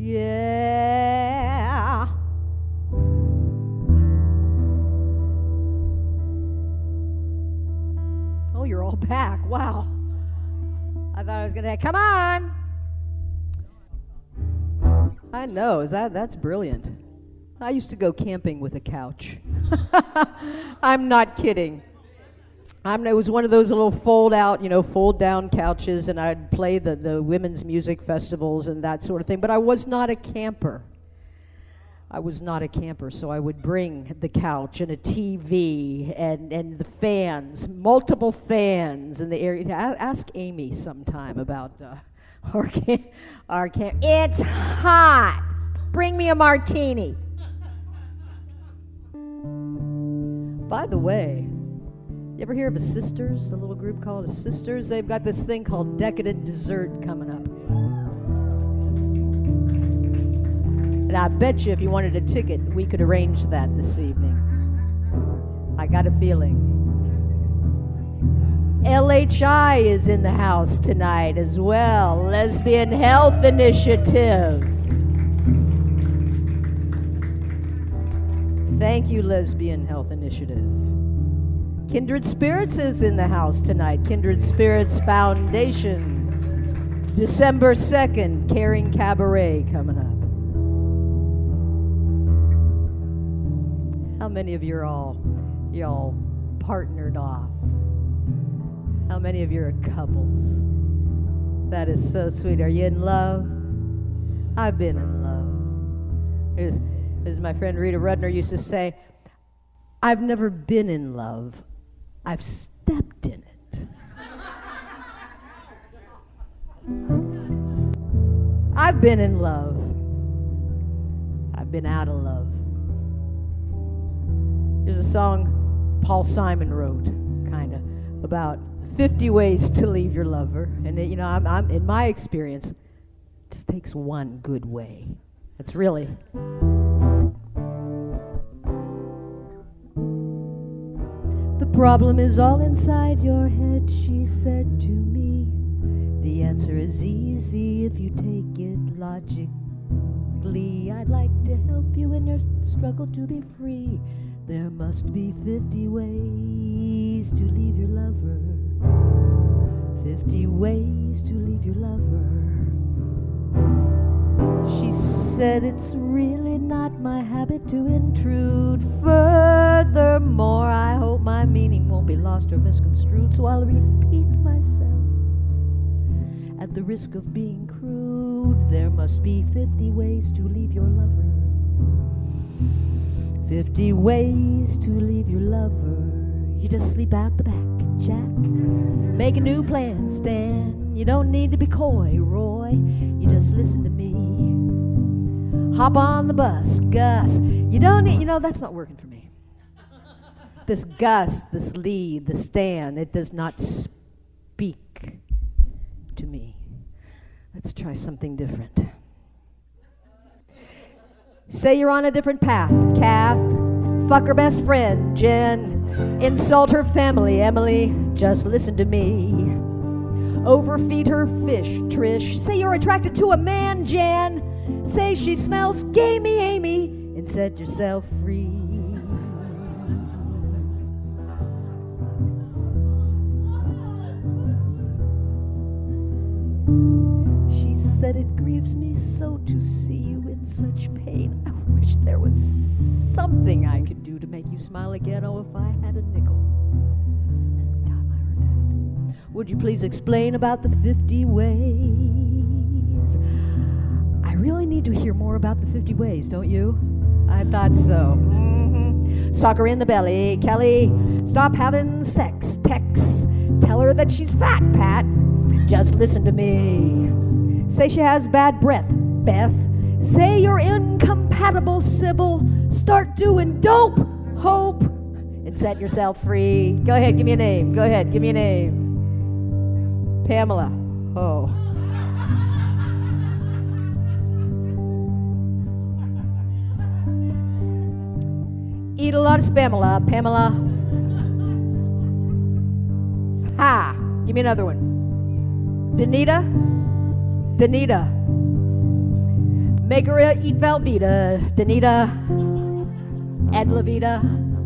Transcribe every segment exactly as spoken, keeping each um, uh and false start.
Yeah. Oh, you're all back. Wow. I thought I was gonna. Come on. I know. Is that that's brilliant. I used to go camping with a couch. I'm not kidding. I'm, it was one of those little fold-out, you know, fold-down couches, and I'd play the, the women's music festivals and that sort of thing. But I was not a camper. I was not a camper, so I would bring the couch and a T V and, and the fans, multiple fans in the area. Ask Amy sometime about uh, our camp. Our camp. It's hot. Bring me a martini. By the way, you ever hear of a Sisters, a little group called a Sisters? They've got this thing called Decadent Dessert coming up. And I bet you if you wanted a ticket, we could arrange that this evening. I got a feeling. L H I is in the house tonight as well. Lesbian Health Initiative. Thank you, Lesbian Health Initiative. Kindred Spirits is in the house tonight. Kindred Spirits Foundation. December second, Caring Cabaret coming up. How many of you are all, you're all partnered off? How many of you are couples? That is so sweet. Are you in love? I've been in love. As, as my friend Rita Rudner used to say, I've never been in love. I've stepped in it. I've been in love. I've been out of love. There's a song Paul Simon wrote, kind of, about fifty ways to leave your lover. And, it, you know, I'm, I'm, in my experience, it just takes one good way. It's really... The problem is all inside your head, she said to me. The answer is easy if you take it logically. I'd like to help you in your struggle to be free. There must be fifty ways to leave your lover. fifty ways to leave your lover. She said it's really not my habit to intrude. Furthermore, I hope my meaning won't be lost or misconstrued, so I'll repeat myself at the risk of being crude. There must be fifty ways to leave your lover. fifty ways to leave your lover. You just sleep out the back, Jack. Make a new plan, Stan. You don't need to be coy, Roy. You just listen to me. Hop on the bus, Gus. You don't need, you know, that's not working for me. This Gus, this lead, the Stan, it does not speak to me. Let's try something different. Say you're on a different path, Kath. Fuck her best friend, Jen. Insult her family, Emily. Just listen to me. Overfeed her fish, Trish. Say you're attracted to a man, Jan. Say she smells gamey, Amy. And set yourself free. She said it grieves me so to see you in such pain. I wish there was something I could do to make you smile again. Oh, if I had a nickel. Every time I heard that. Would you please explain about the fifty ways? I really need to hear more about the fifty ways, don't you? I thought so. Mm-hmm. Sock her in the belly, Kelly. Stop having sex, Tex. Tell her that she's fat, Pat. Just listen to me. Say she has bad breath, Beth. Say you're incompatible, Sybil. Start doing dope, Hope. And set yourself free. Go ahead, give me a name. Go ahead, give me a name. Pamela. Oh. Eat a lot of spamela, Pamela. Ha! Give me another one. Danita? Danita. Make her eat Velveeta, Danita, Ed Levita.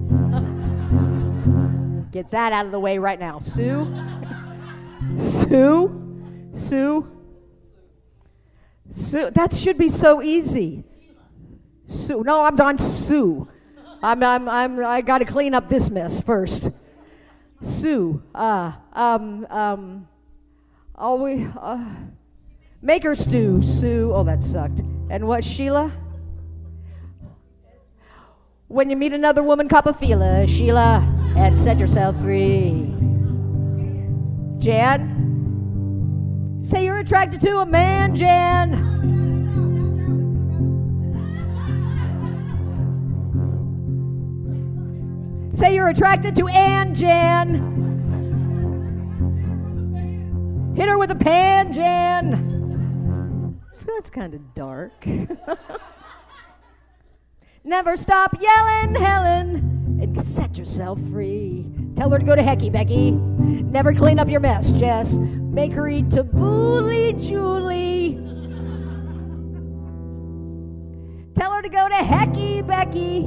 Get that out of the way right now. Sue? Sue? Sue? Sue? That should be so easy. Sue. No, I'm on Sue. I'm, I'm, I'm, I got to clean up this mess first. Sue. Uh, um, um, always, uh, make her stew. Sue. Oh, that sucked. And what, Sheila? When you meet another woman, cop a feeler, Sheila, and set yourself free. Jan? Say you're attracted to a man, Jan. Say you're attracted to Ann, Jan. Hit her with a pan, Jan. So that's kind of dark. Never stop yelling, Helen, and set yourself free. Tell her to go to hecky, Becky. Never clean up your mess, Jess. Make her eat tabbouleh, Julie. Tell her to go to hecky, Becky.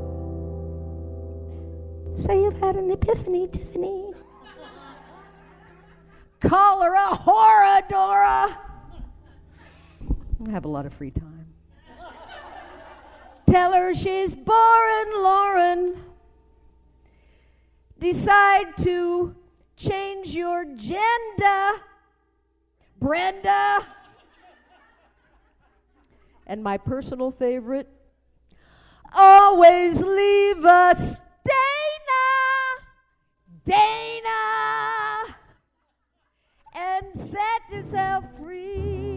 Say you've had an epiphany, Tiffany. Call her a whore, Dora. I have a lot of free time. Tell her she's boring, Lauren. Decide to change your gender, Brenda. And my personal favorite, always leave us, Dana, Dana, and set yourself free.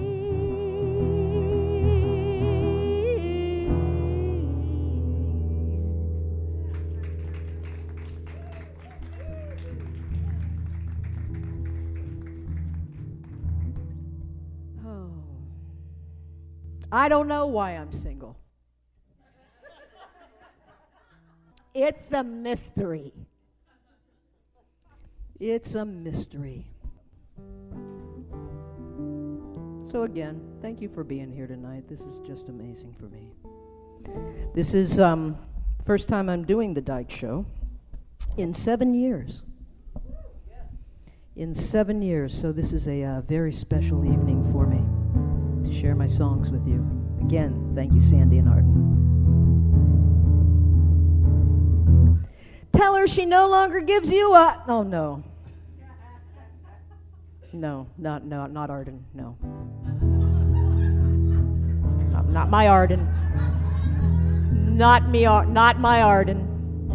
I don't know why I'm single. It's a mystery. It's a mystery. So again, thank you for being here tonight. This is just amazing for me. This is um first time I'm doing the Dyke Show in seven years. In seven years, so this is a uh, very special evening for me to share my songs with you. Again, thank you, Sandy and Arden. Tell her she no longer gives you a... Oh, no. No, not, no, not Arden, no. Not, not my Arden. Not me, not my Arden.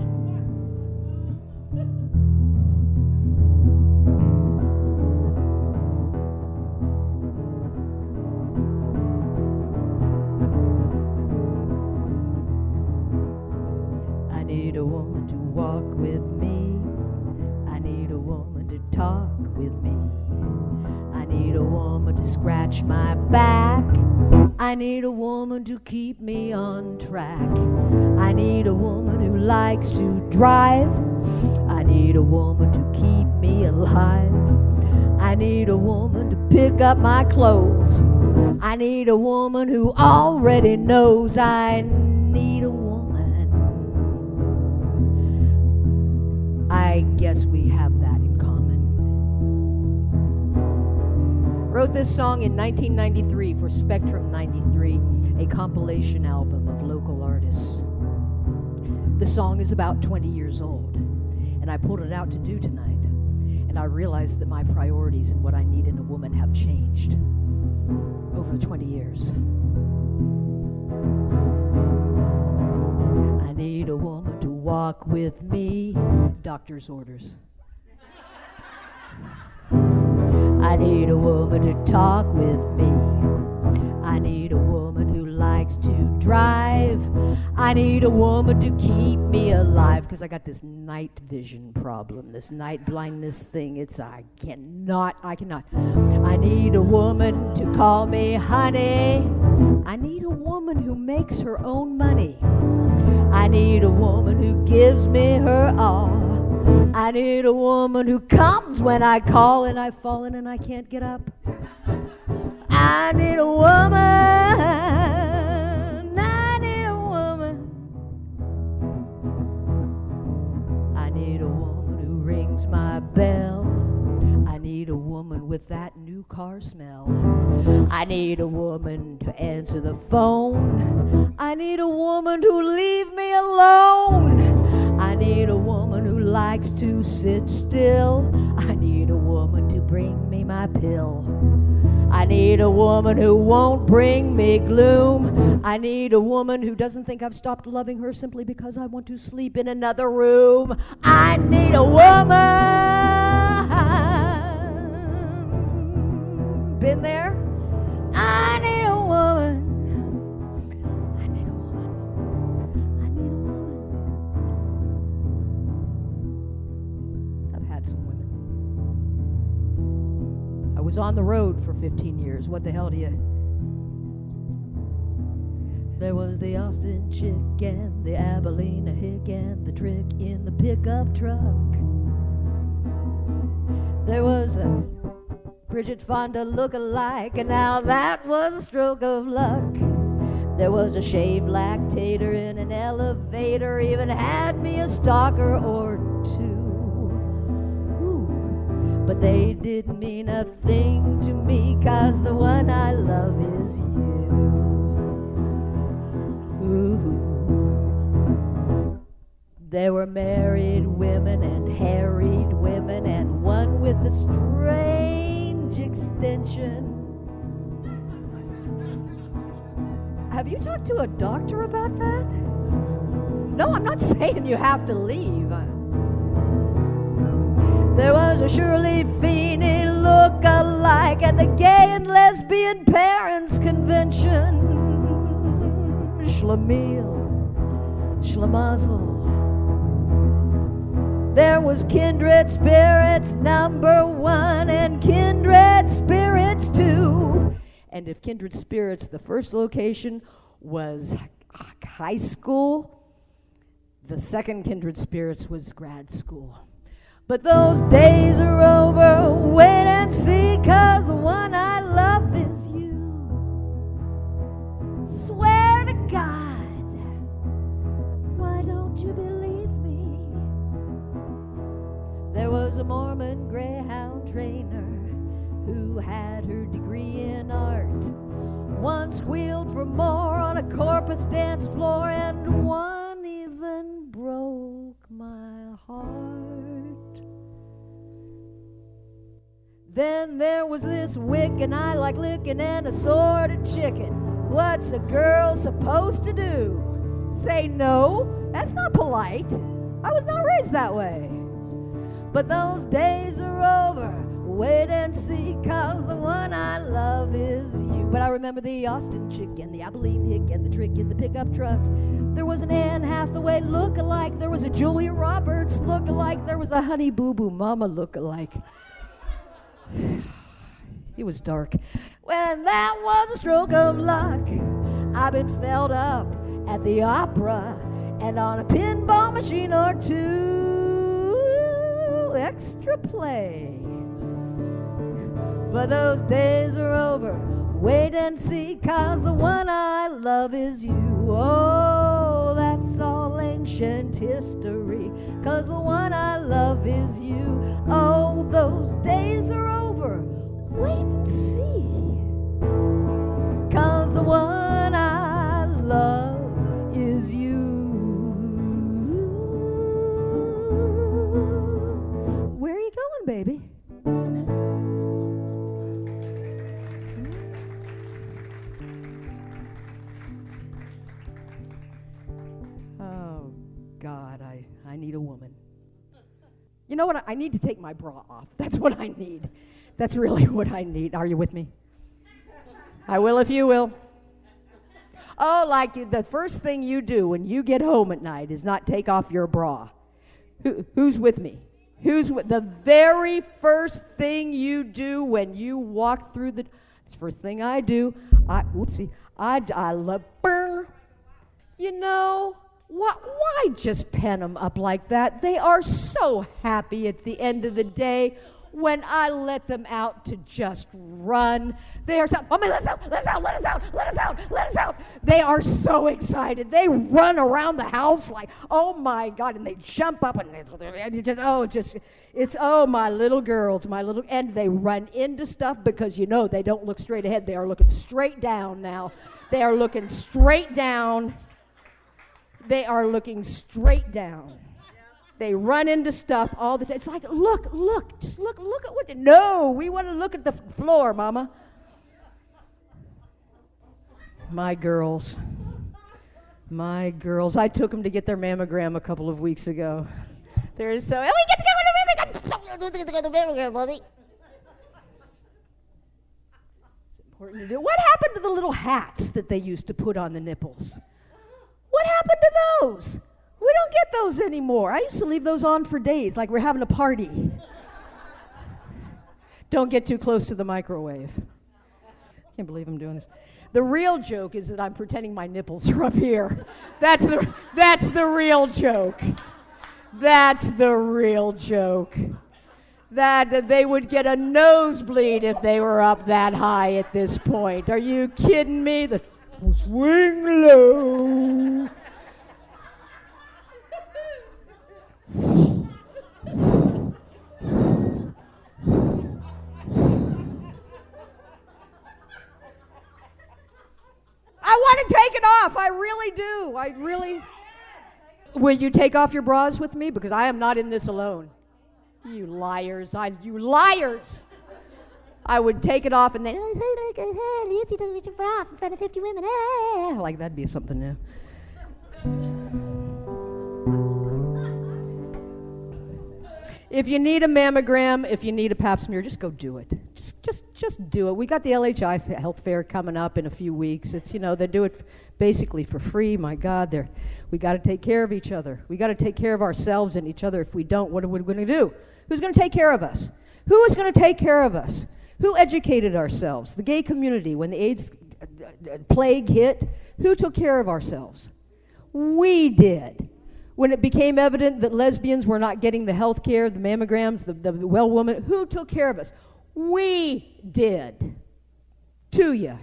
Scratch my back. I need a woman to keep me on track. I need a woman who likes to drive. I need a woman to keep me alive. I need a woman to pick up my clothes. I need a woman who already knows. I need a woman. I guess we have that in common. Wrote this song in nineteen ninety-three for Spectrum ninety-three, a compilation album of local artists. The song is about twenty years old, and I pulled it out to do tonight, and I realized that my priorities and what I need in a woman have changed over twenty years. I need a woman to walk with me, doctor's orders. I need a woman to talk with me. I need a woman who likes to drive. I need a woman to keep me alive, because I got this night vision problem, this night blindness thing. It's, I cannot, I cannot. I need a woman to call me honey. I need a woman who makes her own money. I need a woman who gives me her all. I need a woman who comes when I call and I've fallen and I can't get up. I need a woman well. I need a woman to answer the phone. I need a woman to leave me alone. I need a woman who likes to sit still. I need a woman to bring me my pill. I need a woman who won't bring me gloom. I need a woman who doesn't think I've stopped loving her simply because I want to sleep in another room. I need a woman. Been there? I need a woman. I need a woman. I need a woman. I've had some women. I was on the road for fifteen years. What the hell do you... There was the Austin chick and the Abilene hick and the trick in the pickup truck. There was a Bridget Fonda look-alike, and now that was a stroke of luck. There was a shaved lactator in an elevator, even had me a stalker or two. Ooh. But they didn't mean a thing to me, 'cause the one I love is you. Ooh. There were married women and harried women, and one with a strange extension. Have you talked to a doctor about that? No, I'm not saying you have to leave. There was a Shirley Feeney look-alike at the Gay and Lesbian Parents Convention. Schlemiel, Schlemazel. There was Kindred Spirits number one and Kindred Spirits two. And if Kindred Spirits, the first location, was high school, the second Kindred Spirits was grad school. But those days are over, wait and see, 'cause the one I love is you. Swear to God, why don't you believe me? There was a Mormon Greyhound trainer who had her degree in art. One squealed for more on a Corpus dance floor, and one even broke my heart. Then there was this Wiccan I like licking and assorted chicken. What's a girl supposed to do? Say no? That's not polite. I was not raised that way. But those days are over. Wait and see, 'cause the one I love is you. But I remember the Austin chick and the Abilene hick and the trick in the pickup truck. There was an Anne Hathaway look-alike. There was a Julia Roberts look-alike. There was a Honey Boo Boo Mama look-alike. It was dark. When that was a stroke of luck, I've been felled up at the opera and on a pinball machine or two. Extra play. But those days are over. Wait and see, 'cause the one I love is you. Oh, that's all ancient history, 'cause the one I love is you. Oh, those days are over. Wait and see, 'cause the one I love is you. Where are you going, baby? Oh, God, I, I need a woman. You know what? I, I need to take my bra off. That's what I need. That's really what I need. Are you with me? I will if you will. Oh, like you, the first thing you do when you get home at night is not take off your bra. Who, who's with me? Who's with, the very first thing you do when you walk through the, it's the first thing I do. I, whoopsie, I, I love, burr. You know, what, why just pen them up like that? They are so happy at the end of the day. when I let them out to just run, they are so, Mommy, let us out, let us out, let us out, let us out, let us out. They are so excited. They run around the house like, oh my God, and they jump up and they just, oh, just, it's, oh, my little girls, my little, and they run into stuff because, you know, they don't look straight ahead. They are looking straight down now. They are looking straight down. They are looking straight down. They run into stuff all the time. It's like, look, look, just look, look at what, the, no, we want to look at the floor, Mama. My girls, my girls, I took them to get their mammogram a couple of weeks ago. They're so, oh, we get to go to the mammogram, we get to go to the mammogram, Mommy. It's important to do. What happened to the little hats that they used to put on the nipples? What happened to those? We don't get those anymore. I used to leave those on for days, like we're having a party. Don't get too close to the microwave. Can't believe I'm doing this. The real joke is that I'm pretending my nipples are up here. That's the that's the real joke. That's the real joke. That, that they would get a nosebleed if they were up that high at this point. Are you kidding me? The swing low. I want to take it off. I really do. I really. Will you take off your bras with me? Because I am not in this alone. You liars. I, you liars. I would take it off and then, Nancy doesn't reach your bra in front of fifty women. Like that'd be something new. If you need a mammogram, if you need a pap smear, just go do it. Just, just, just do it. We got the L H I health fair coming up in a few weeks. It's, you know, they do it f- basically for free. My God, they're, we got to take care of each other. We got to take care of ourselves and each other. If we don't, what are we going to do? Who's going to take care of us? Who is going to take care of us? Who educated ourselves? The gay community, when the AIDS plague hit, who took care of ourselves? We did. When it became evident that lesbians were not getting the health care, the mammograms, the, the well woman, who took care of us? We did. To you.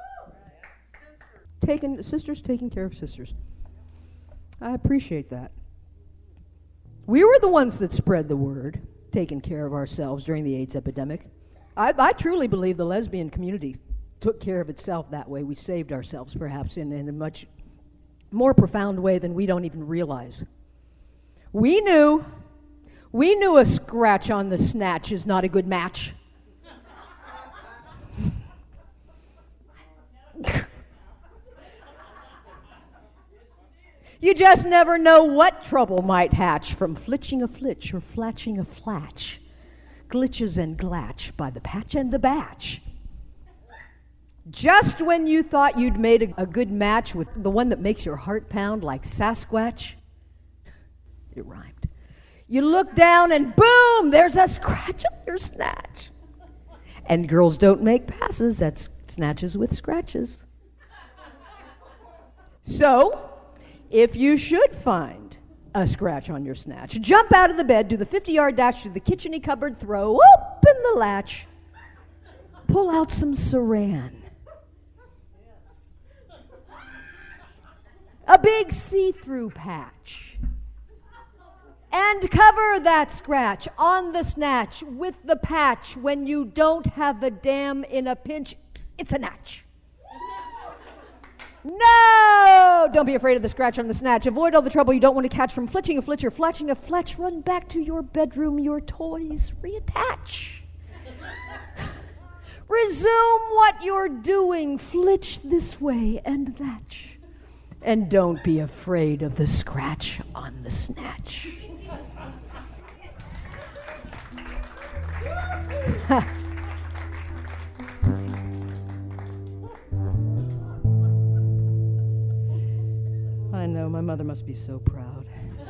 Taking, sisters taking care of sisters. I appreciate that. We were the ones that spread the word, taking care of ourselves during the AIDS epidemic. I, I truly believe the lesbian community took care of itself that way. We saved ourselves, perhaps, in, in a much more profound way than we don't even realize. We knew, we knew a scratch on the snatch is not a good match. You just never know what trouble might hatch from flitching a flitch or flatching a flatch. Glitches and glatch by the patch and the batch. Just when you thought you'd made a, a good match with the one that makes your heart pound like Sasquatch, it rhymed. You look down and boom, there's a scratch on your snatch. And girls don't make passes at snatches with scratches. So, if you should find a scratch on your snatch, jump out of the bed, do the fifty-yard dash to the kitchen-y cupboard, throw open the latch, pull out some Saran. A big see-through patch. And cover that scratch on the snatch with the patch. When you don't have the dam in a pinch, it's a natch. No! Don't be afraid of the scratch on the snatch. Avoid all the trouble you don't want to catch from flitching a flitch or flatching a fletch. Run back to your bedroom, your toys reattach. Resume what you're doing. Flitch this way and that. And don't be afraid of the scratch on the snatch. I know, my mother must be so proud.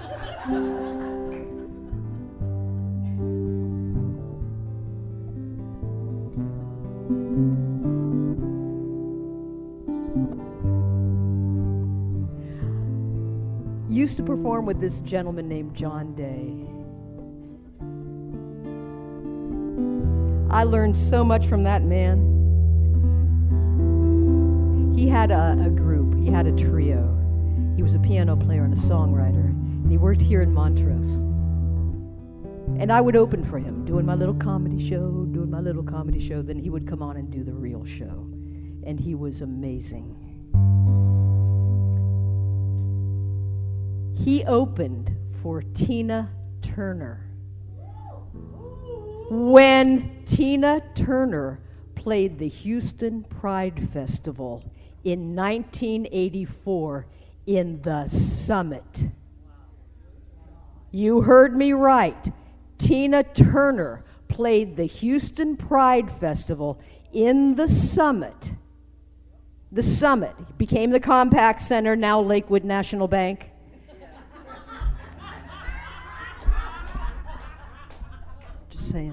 Used to perform with this gentleman named John Day. I learned so much from that man. He had a, a group. He had a trio. He was a piano player and a songwriter, and he worked here in Montrose. And I would open for him, doing my little comedy show, doing my little comedy show. Then he would come on and do the real show. And he was amazing. He opened for Tina Turner. When Tina Turner played the Houston Pride Festival in nineteen eighty-four in the Summit. You heard me right. Tina Turner played the Houston Pride Festival in the Summit. The Summit became the Compaq Center, now Lakewood National Bank. Just saying.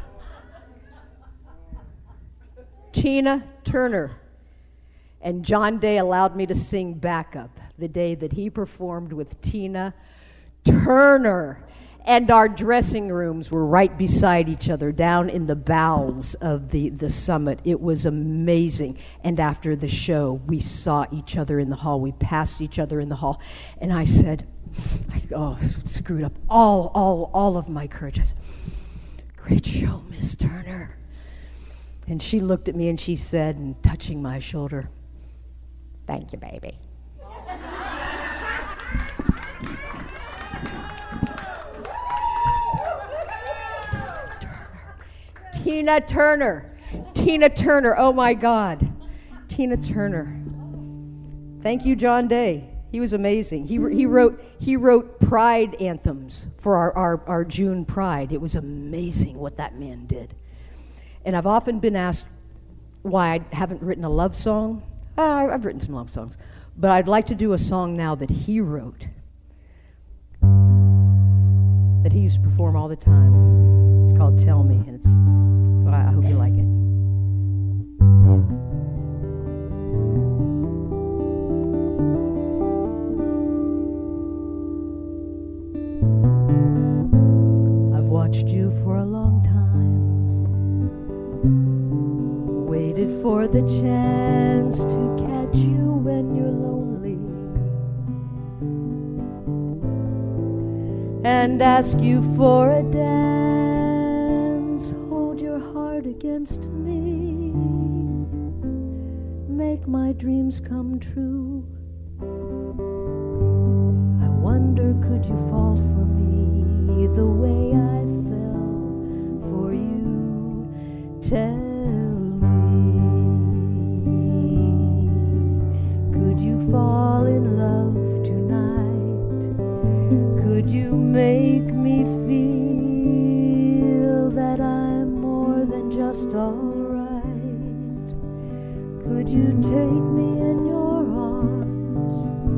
Tina Turner. And John Day allowed me to sing backup the day that he performed with Tina Turner. And our dressing rooms were right beside each other, down in the bowels of the, the Summit. It was amazing. And after the show, we saw each other in the hall. We passed each other in the hall. And I said, I, oh, screwed up all, all, all of my courage. I said, great show, Miss Turner. And she looked at me and she said, and touching my shoulder, thank you, baby. Tina Turner. Tina Turner. Oh, my God. Tina Turner. Thank you, John Day. He was amazing. He he wrote he wrote pride anthems for our, our, our June Pride. It was amazing what that man did. And I've often been asked why I haven't written a love song. Uh, I've written some love songs. But I'd like to do a song now that he wrote, that he used to perform all the time. It's called Tell Me, and it's, well, I hope you like it. I've watched you for a long time, waited for the chance to catch you when you're lonely, and ask you for a dance. Hold your heart against me, make my dreams come true. I wonder, could you fall for me the way I fell for you? Tell fall in love tonight? Could you make me feel that I'm more than just all right? Could you take me in your arms,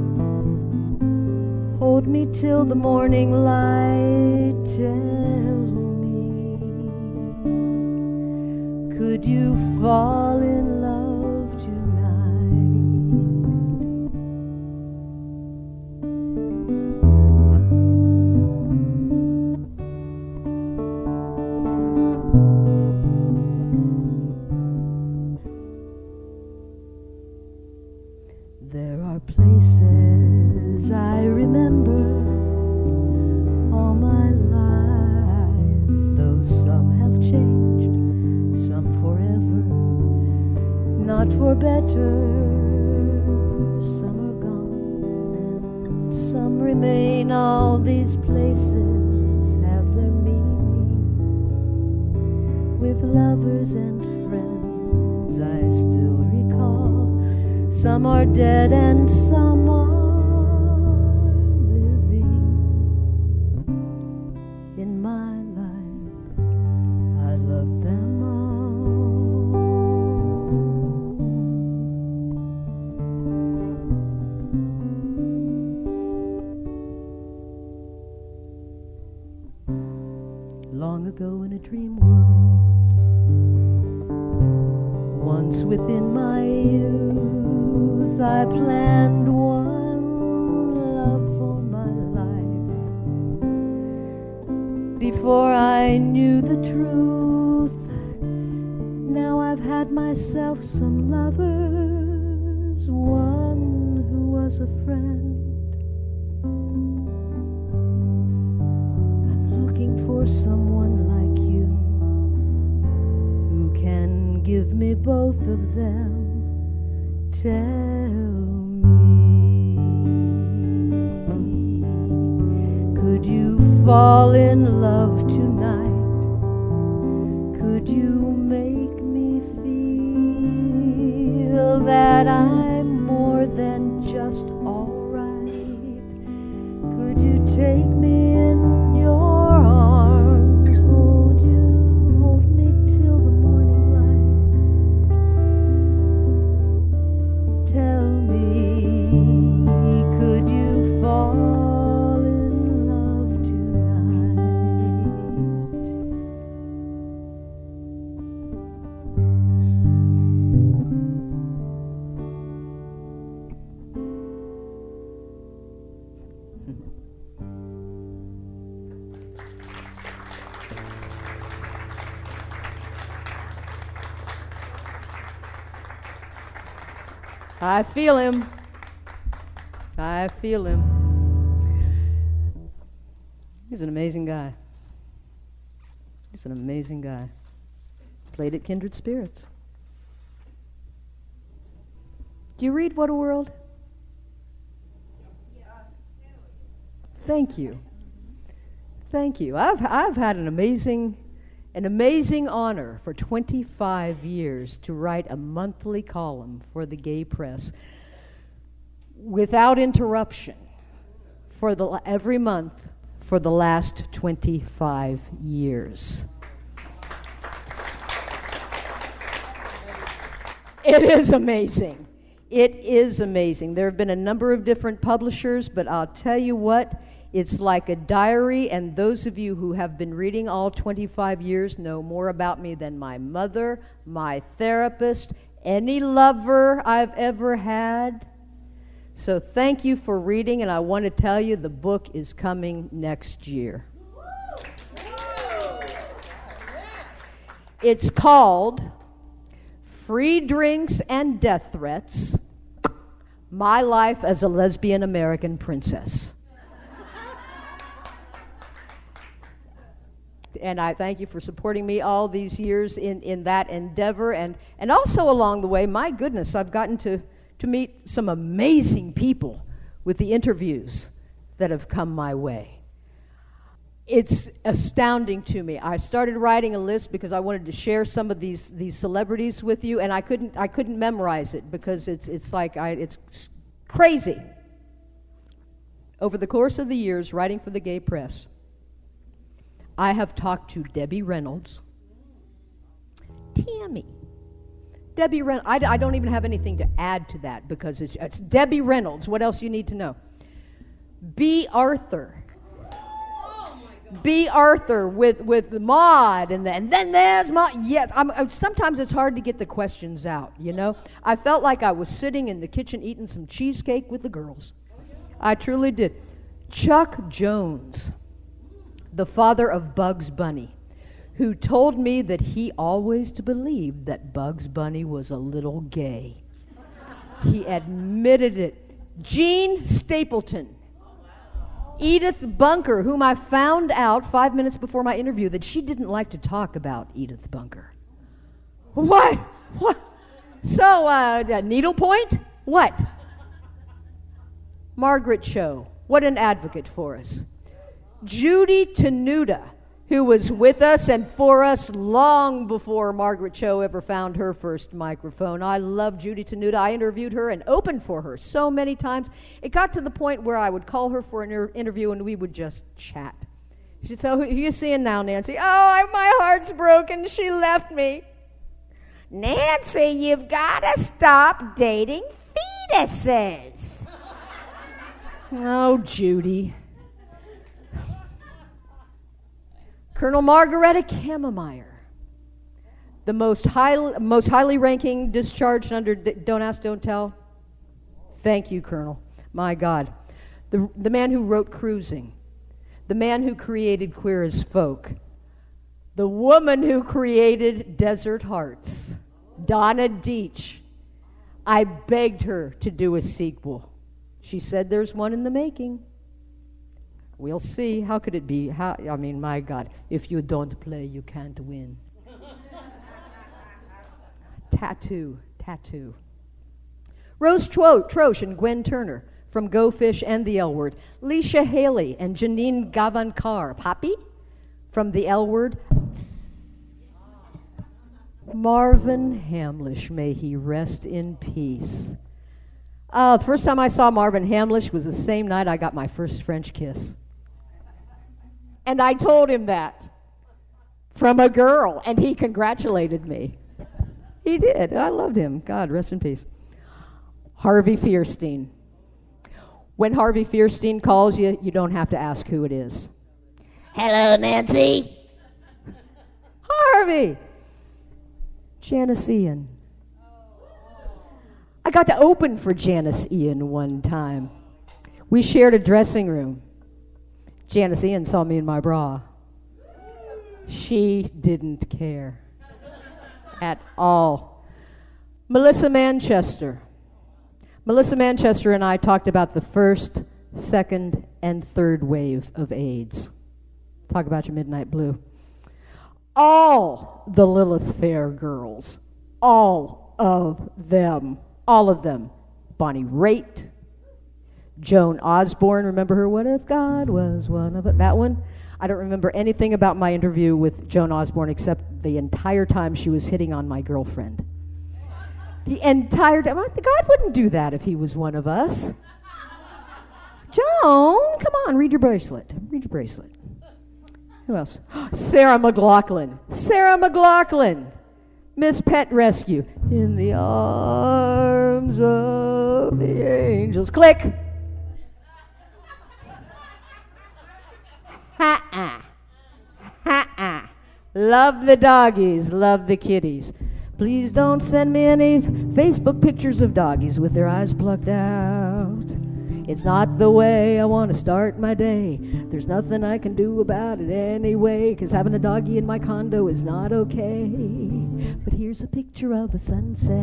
hold me till the morning light? Tell me, could you fall in love tonight? Places I remember all my life, though some have changed, some forever, not for better. Some are gone and some remain. All these places have their meaning. With lovers and friends I still recall. Some are dead and some are living. In my life, I love them all. Long ago in a dream world, once within my youth, I planned one love for my life. Before I knew the truth, I've had myself some lovers, one who was a friend. I'm looking for someone like you who can give me both of them. Tell me, could you fall in love tonight? Could you make me feel that I'm more than just alright? Could you take me in your arms, hold you, hold me till the morning light? Tell me, could you fall in love tonight? I feel him. I feel him. He's an amazing guy. He's an amazing guy. Played at Kindred Spirits. Do you read What a World? Thank you. Thank you. I've I've had an amazing an amazing honor for twenty-five years to write a monthly column for the Gay Press without interruption for the every month for the last twenty-five years. It is amazing. It is amazing. There have been a number of different publishers, but I'll tell you what, it's like a diary, and those of you who have been reading all twenty-five years know more about me than my mother, my therapist, any lover I've ever had. So thank you for reading, and I want to tell you the book is coming next year. It's called Free Drinks and Death Threats, My Life as a Lesbian American Princess. And I thank you for supporting me all these years in, in that endeavor. And, and also along the way, my goodness, I've gotten to, to meet some amazing people with the interviews that have come my way. It's astounding to me. I started writing a list because I wanted to share some of these these celebrities with you, and I couldn't I couldn't memorize it because it's it's like I, it's crazy. Over the course of the years writing for the Gay Press, I have talked to Debbie Reynolds, Tammy, Debbie Reynolds. I, I don't even have anything to add to that because it's, it's Debbie Reynolds. What else you need to know? B. Arthur. B. Arthur with, with Maude, and, the, and then there's Maude. Yes, I'm, I'm, sometimes it's hard to get the questions out, you know. I felt like I was sitting in the kitchen eating some cheesecake with the girls. I truly did. Chuck Jones, the father of Bugs Bunny, who told me that he always believed that Bugs Bunny was a little gay. He admitted it. Gene Stapleton. Edith Bunker, whom I found out five minutes before my interview that she didn't like to talk about Edith Bunker. What? What? So, uh, needlepoint? What? Margaret Cho. What an advocate for us. Judy Tenuta, who was with us and for us long before Margaret Cho ever found her first microphone. I love Judy Tenuta. I interviewed her and opened for her so many times. It got to the point where I would call her for an inter- interview and we would just chat. She'd say, "Who are you seeing now, Nancy?" "Oh, I, my heart's broken. She left me." "Nancy, you've got to stop dating fetuses." Oh, Judy. Colonel Margaretta Kammermeyer, the most highly, most highly ranking discharged under D- Don't Ask, Don't Tell. Thank you, Colonel. My God. The, the man who wrote Cruising. The man who created Queer as Folk. The woman who created Desert Hearts. Donna Deitch. I begged her to do a sequel. She said there's one in the making. We'll see. How could it be? How, I mean, my God, if you don't play, you can't win. Tattoo, tattoo. Rose Tro- Troche and Gwen Turner from Go Fish and the L Word. Leisha Haley and Janine Gavankar. Poppy from the L Word. Marvin Hamlish, may he rest in peace. Uh, the first time I saw Marvin Hamlish was the same night I got my first French kiss. And I told him that from a girl, and he congratulated me. He did. I loved him. God, rest in peace. Harvey Fierstein. When Harvey Fierstein calls you, you don't have to ask who it is. Hello, Nancy. Harvey. Janice Ian. I got to open for Janice Ian one time. We shared a dressing room. Janice Ian saw me in my bra. She didn't care at all. Melissa Manchester. Melissa Manchester and I talked about the first, second, and third wave of AIDS. Talk about your Midnight Blue. All the Lilith Fair girls, all of them, all of them. Bonnie Raitt, Joan Osborne, remember her? What if God was one of it? That one. I don't remember anything about my interview with Joan Osborne except the entire time she was hitting on my girlfriend. The entire time. God wouldn't do that if he was one of us. Joan, come on, read your bracelet. Read your bracelet. Who else? Sarah McLachlan. Sarah McLachlan. Miss Pet Rescue. In the arms of the angels. Click. Ha-ah. Ha-ah. Love the doggies. Love the kitties. Please don't send me any Facebook pictures of doggies with their eyes plucked out. It's not the way I want to start my day. There's nothing I can do about it anyway, because having a doggy in my condo is not okay. But here's a picture of a sunset.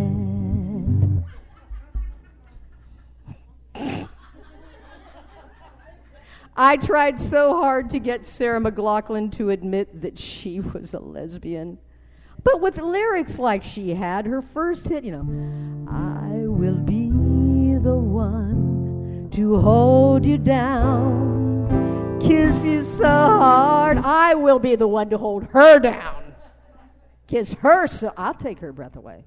I tried so hard to get Sarah McLachlan to admit that she was a lesbian. But with lyrics like she had, her first hit, you know, I will be the one to hold you down, kiss you so hard, I will be the one to hold her down, kiss her so, I'll take her breath away.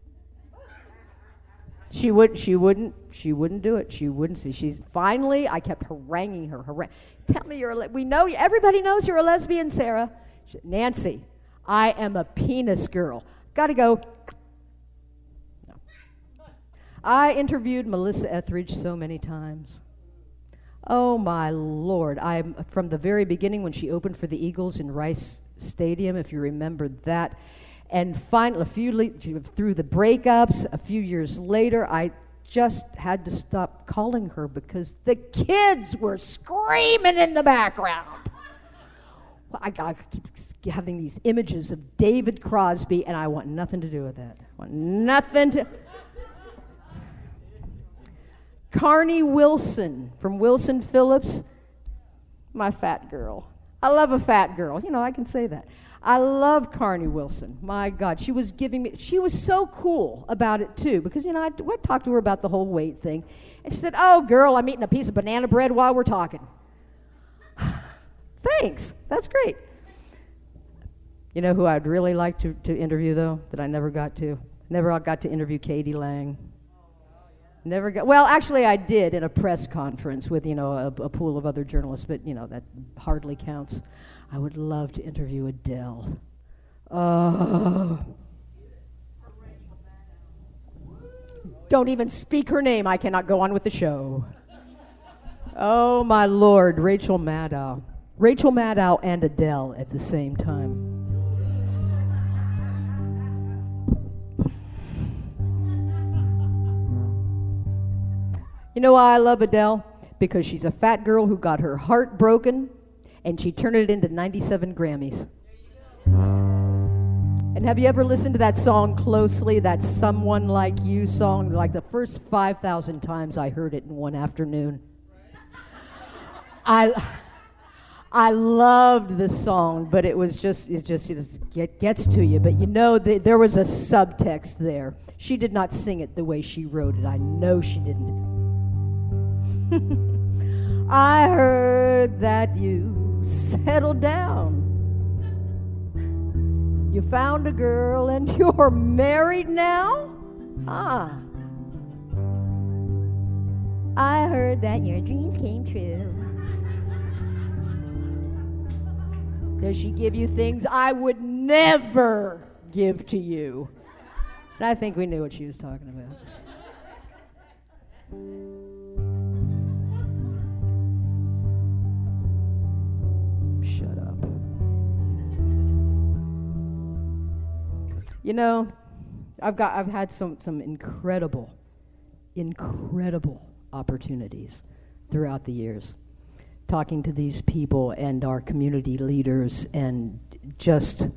She would, she wouldn't, she wouldn't do it. She wouldn't see. She's finally. I kept haranguing her. Harang, tell me you're. A le- we know. Everybody knows you're a lesbian, Sarah. She, Nancy, I am a penis girl. Got to go. No. I interviewed Melissa Etheridge so many times. Oh my Lord! I'm from the very beginning when she opened for the Eagles in Rice Stadium, if you remember that. And finally, a few le- through the breakups, a few years later, I just had to stop calling her because the kids were screaming in the background. Well, I, I keep having these images of David Crosby, and I want nothing to do with that. I want nothing to... Carney Wilson from Wilson Phillips, my fat girl. I love a fat girl. You know, I can say that. I love Carney Wilson. My God, she was giving me, she was so cool about it too, because, you know, I, I talked to her about the whole weight thing, and she said, oh, girl, I'm eating a piece of banana bread while we're talking. Thanks. That's great. You know who I'd really like to, to interview, though, that I never got to? Never got to interview Katie Lang. Never got, well, actually I did in a press conference with, you know, a, a pool of other journalists, but, you know, that hardly counts. I would love to interview Adele. Oh. Don't even speak her name. I cannot go on with the show. Oh, my Lord, Rachel Maddow. Rachel Maddow and Adele at the same time. You know why I love Adele? Because she's a fat girl who got her heart broken, and she turned it into ninety-seven Grammys. And have you ever listened to that song closely, that Someone Like You song? Like the first five thousand times I heard it in one afternoon. I I loved the song, but it was just, it just, it just get, gets to you. But you know, the, there was a subtext there. She did not sing it the way she wrote it. I know she didn't. I heard that you settled down. You found a girl and you're married now? Ah. I heard that your dreams came true. Does she give you things I would never give to you? And I think we knew what she was talking about. Shut up. You know, I've got I've had some some incredible, incredible opportunities throughout the years, talking to these people and our community leaders, and just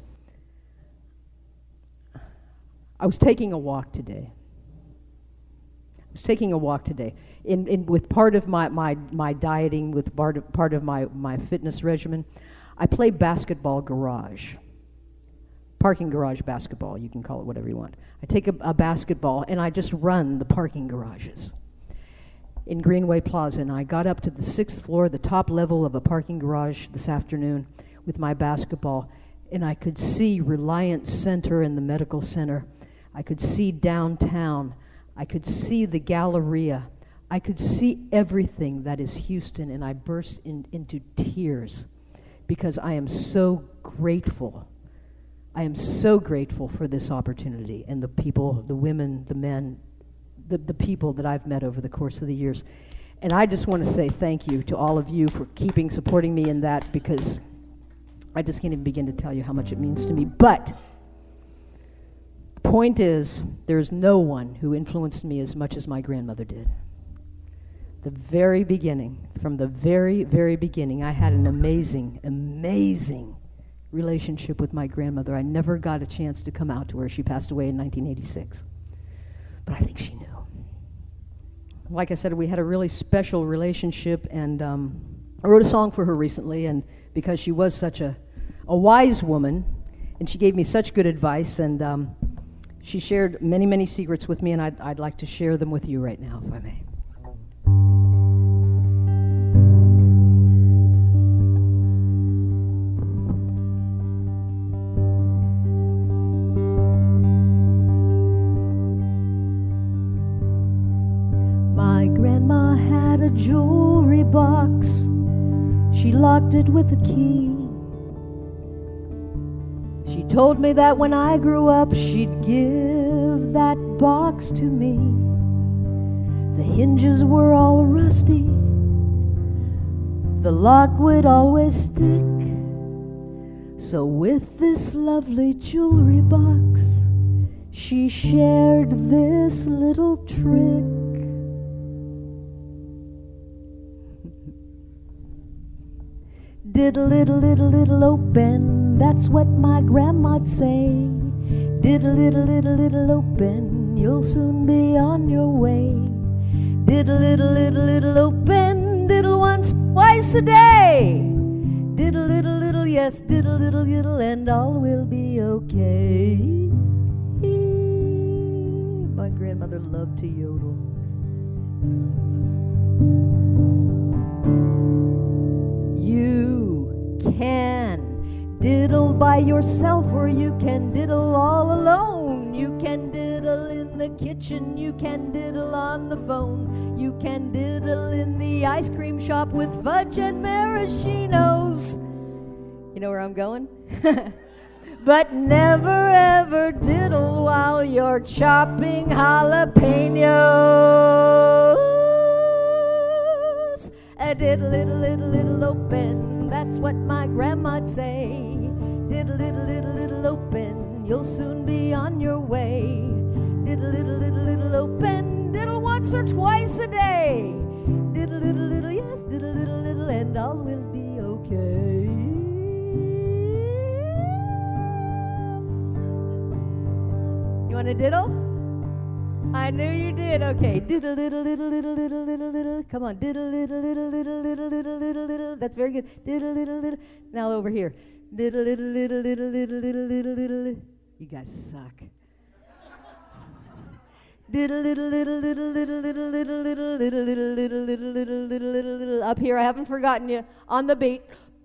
I was taking a walk today. I was taking a walk today. In, in with part of my, my, my dieting, with part of, part of my, my fitness regimen, I play basketball garage. Parking garage basketball, you can call it whatever you want. I take a, a basketball and I just run the parking garages in Greenway Plaza, and I got up to the sixth floor, the top level of a parking garage this afternoon with my basketball, and I could see Reliance Center and the medical center. I could see downtown. I could see the Galleria. I could see everything that is Houston, and I burst in, into tears because I am so grateful. I am so grateful for this opportunity and the people, the women, the men, the, the people that I've met over the course of the years. And I just want to say thank you to all of you for keeping supporting me in that, because I just can't even begin to tell you how much it means to me. But the point is, there's no one who influenced me as much as my grandmother did. The very beginning, from the very, very beginning, I had an amazing, amazing relationship with my grandmother. I never got a chance to come out to her. She passed away in nineteen eighty-six. But I think she knew. Like I said, we had a really special relationship, and um, I wrote a song for her recently, and because she was such a, a wise woman, and she gave me such good advice, and um, she shared many, many secrets with me, and I'd, I'd like to share them with you right now, if I may. My grandma had a jewelry box. She locked it with a key. She told me that when I grew up, she'd give that box to me. The hinges were all rusty. The lock would always stick. So with this lovely jewelry box, she shared this little trick. Diddle, diddle, diddle, diddle, open, that's what my grandma'd say. Diddle, diddle, diddle, diddle, open, you'll soon be on your way. Diddle, diddle, diddle, diddle, open, diddle once, twice a day. Diddle, diddle, diddle, yes, diddle, diddle, diddle, and all will be okay. My grandmother loved to yodel. You can diddle by yourself, or you can diddle all alone. You can diddle in the kitchen, you can diddle on the phone. You can diddle in the ice cream shop with fudge and maraschinos. You know where I'm going? But never ever diddle while you're chopping jalapenos. A diddle, diddle, diddle, diddle, open, that's what my grandma'd say. Diddle, diddle, diddle, diddle, open, you'll soon be on your way. Diddle, diddle, diddle, diddle, open, diddle once or twice a day. Diddle, diddle, diddle, yes, diddle, diddle, diddle, and all will be okay. want to diddle? I knew you did. Okay. Diddle, diddle, diddle, diddle, diddle, diddle, diddle. Come on. Diddle, diddle, diddle, diddle, diddle, diddle, diddle, diddle. That's very good. Diddle, diddle, diddle. Now over here. Diddle, diddle, diddle, diddle, diddle, diddle, diddle, diddle. You guys suck. Diddle, diddle, diddle, diddle, diddle, diddle, diddle, diddle, diddle, diddle, diddle, diddle, diddle, diddle, diddle, diddle. Up here, I haven't forgotten you. On the beat.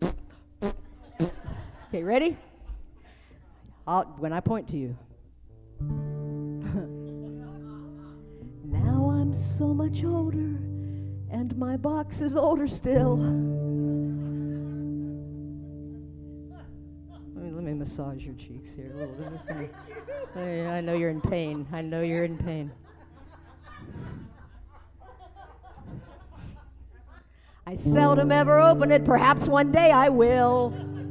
Okay, ready? I'll, when I point to you. Now I'm so much older, and my box is older still. Let me, let me massage your cheeks here a little bit. I know you're in pain. I know you're in pain. I seldom ever open it. Perhaps one day I will.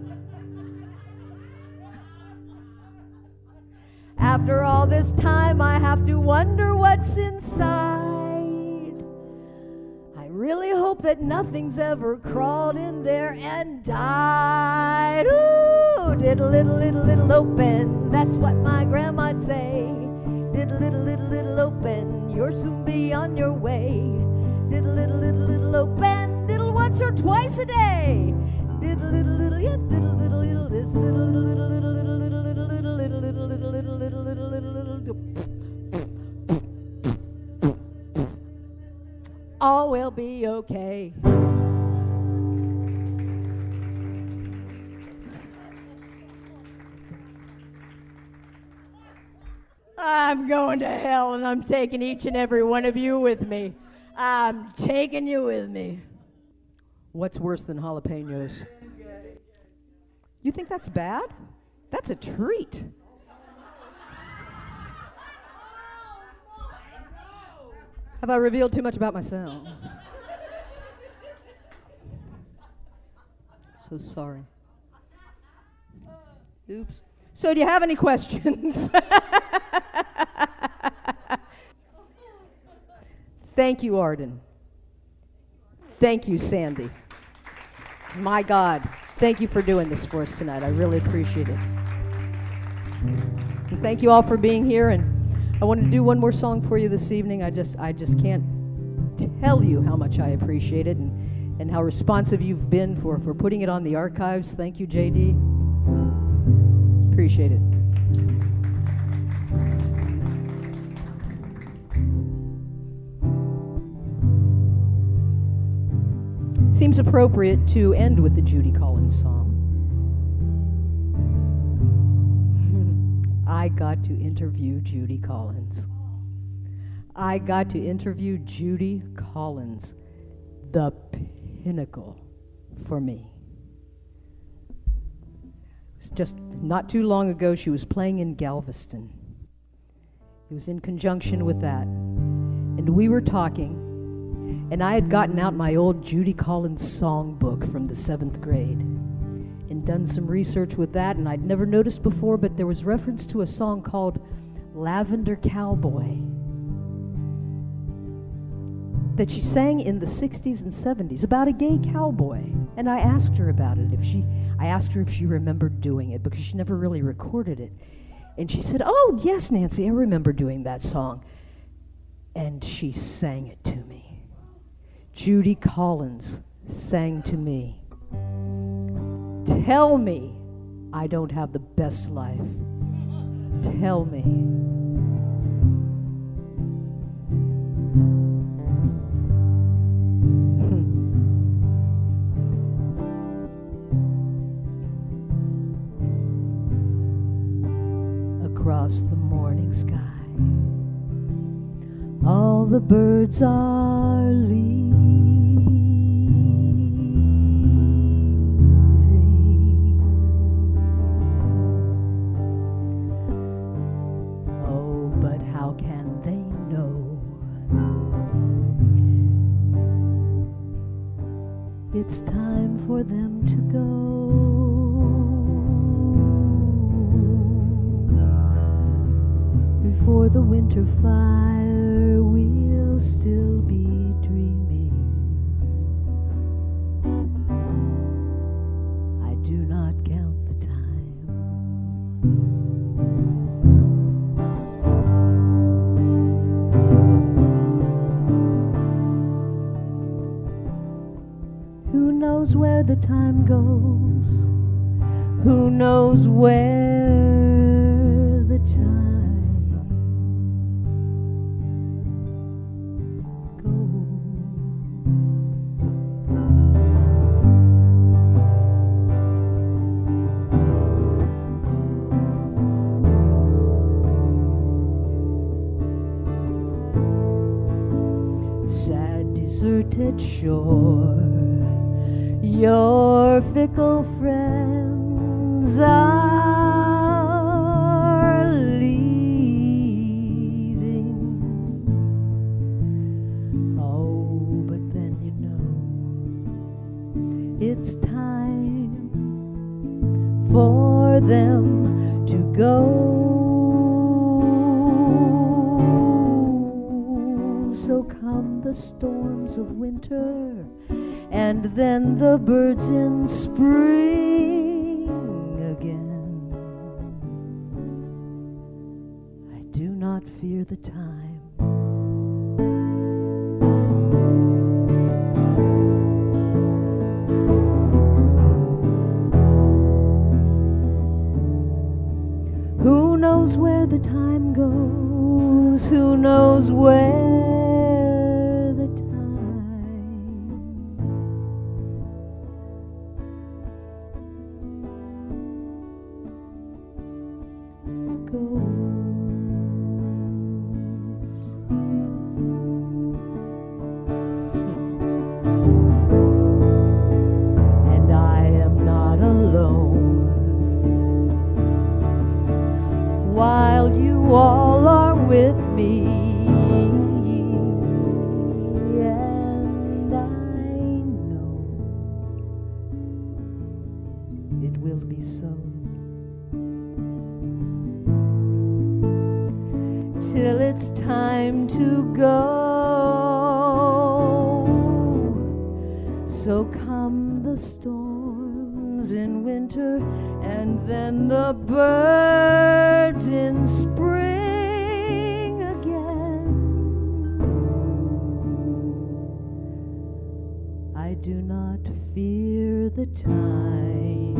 After all this time, I have to wonder what's inside. I really hope that nothing's ever crawled in there and died. Ooh, diddle, diddle, diddle, diddle, open. That's what my grandma'd say. Diddle, diddle, diddle, diddle, open. You'll soon be on your way. Diddle, diddle, diddle, diddle, open. Diddle once or twice a day. Diddle, diddle, diddle, yes, diddle, diddle, diddle, this, diddle, diddle, diddle, diddle, diddle, diddle, diddle, diddle, diddle, diddle, diddle, diddle, diddle, diddle, diddle, diddle. All will be okay. I'm going to hell, and I'm taking each and every one of you with me. I'm taking you with me. What's worse than jalapenos? You think that's bad? That's a treat. Have I revealed too much about myself? So sorry. Oops. So do you have any questions? Thank you, Arden. Thank you, Sandy. My God, thank you for doing this for us tonight. I really appreciate it. And thank you all for being here. And I want to do one more song for you this evening. I just I just can't tell you how much I appreciate it and, and how responsive you've been for, for putting it on the archives. Thank you, J D. Appreciate it. Seems appropriate to end with the Judy Collins song. I got to interview Judy Collins. I got to interview Judy Collins, the pinnacle for me. It was just not too long ago, she was playing in Galveston. It was in conjunction with that. And we were talking, and I had gotten out my old Judy Collins songbook from the seventh grade and done some research with that, and I'd never noticed before, but there was reference to a song called Lavender Cowboy that she sang in the sixties and seventies about a gay cowboy. And I asked her about it, if she, I asked her if she remembered doing it, because she never really recorded it. And she said, "Oh, yes, Nancy, I remember doing that song." And she sang it to me. Judy Collins sang to me, "Tell me I don't have the best life. Tell me." Across the morning sky, all the birds are leaving. Oh, but how can they know? It's time for them to go. Before the winter fire, we'll still be dreaming. I do not count the time. knows where the time goes? Who knows where the time goes? Sad, deserted shore, your fickle friends are leaving. Oh, but then you know it's time for them to go. So come the storms of winter, and then the birds in spring again. I do not fear the time. Who knows where the time goes? Who knows where the time goes? And I am not alone while you all are with me. And I know it will be so till it's time to go. So come the storms in winter, and then the birds in spring again. I do not fear the time.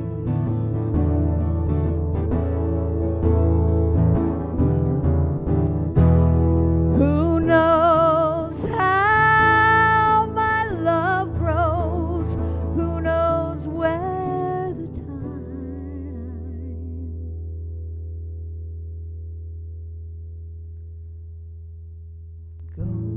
Who knows how my love grows? Who knows where the time goes?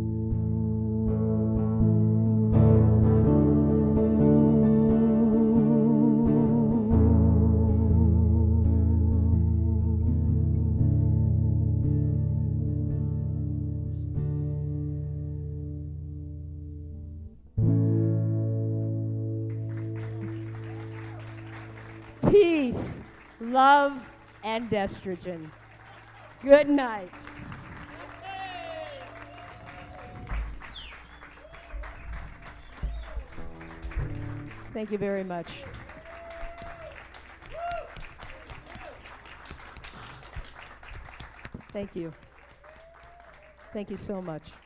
Peace, love, and estrogen. Good night. Thank you very much. Thank you. Thank you so much.